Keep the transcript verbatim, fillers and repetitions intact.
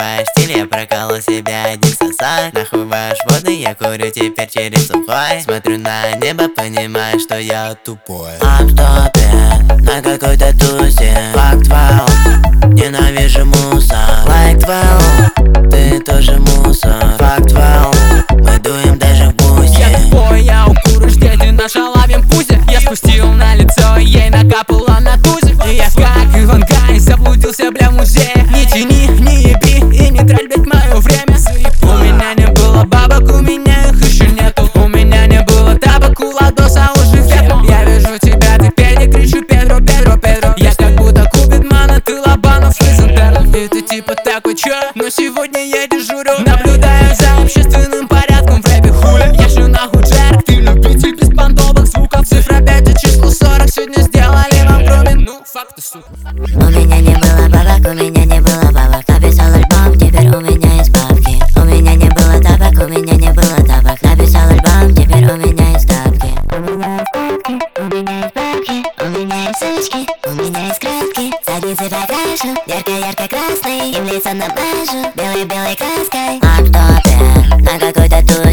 ваш стиль, я проколол себя один сосак. Нахуй ваш водный, я курю теперь через сухой. Смотрю на небо, понимаю, что я тупой. I'm stopping на какой-то тусе. Факт вау, ненавижу мусор. Like twelve, ты тоже мусор. Факт вау, мы дуем даже в бусе. Я тупой, я укурыш, дети на шалавьем пузе. Я спустил на лицо, ей накапала на тузе. Я как Ивангай, заблудился, бля, в музее. Не тяни, не еби и не трать, блять, мое время. У меня не было бабок, у меня их еще нету. У меня не было табак, у Ладоса уже ветром. Я вижу тебя, ты пей, кричу Педро, Педро, Педро. Я как будто Кубидман, а ты Лобанов из интернет. И ты типа такой, чё? Но сегодня я дежурю, наблюдаю за общественным порядком в рэпе, хули. Я же нахуй Джерк, ты любитель беспонтовых звуков. Цифра пять и число сорок, сегодня сделали вам промин. Ну, факты, сука. У меня не было бабок, у меня не было бабок. Написал альбом, теперь у меня есть бабки. У меня не было табак, у меня не было табак. Написал альбом, теперь у меня есть тапки. У меня есть тапки, у меня есть бабки. У меня есть сучки, у меня есть краски. Задницы покрашу, ярко-ярко красный. Им лицо намажу, белой-белой краской. I'm stopping на какой-то тур.